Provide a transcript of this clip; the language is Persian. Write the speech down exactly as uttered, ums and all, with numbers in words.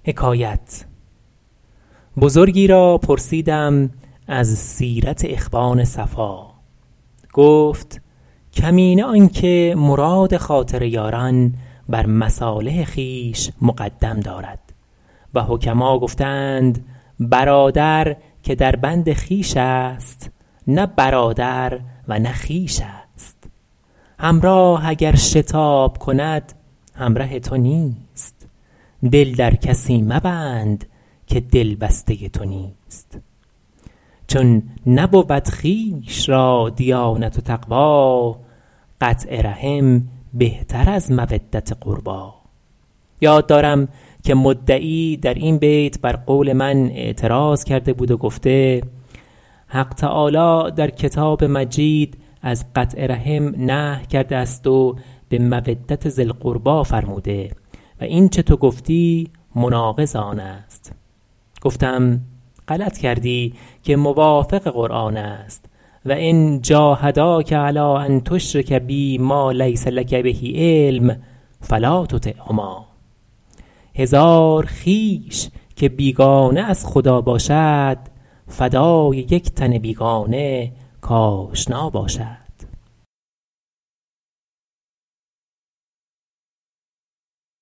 بزرگی را پرسیدم از سیرت اخوان صفا. گفت کمینه آن که مراد خاطر یاران بر مصالح خویش مقدم دارد و حکما گفتند برادر که در بند خویش است نه برادر و نه خویش است. همراه اگر شتاب کند همره تو نیست. دل در کسی مبند که دل بسته تو نیست. چون نبود خویش را دیانت و تقوی قطع رحم بهتر از مودت قربی. یاد دارم که مدعی در این بیت بر قول من اعتراض کرده بود و گفته حق تعالی در کتاب مجید از قطع رحم نهی کرده است و به مودت ذی القربی فرموده و این چه تو گفتی مناقض آن است. گفتم غلط کردی که موافق قرآن است و ان جاهداک علی ان تشرک بی ما لیس لک به علم فلا تطعهما. هزار خویش که بیگانه از خدا باشد فدای یک تن بیگانه کآشنا باشد.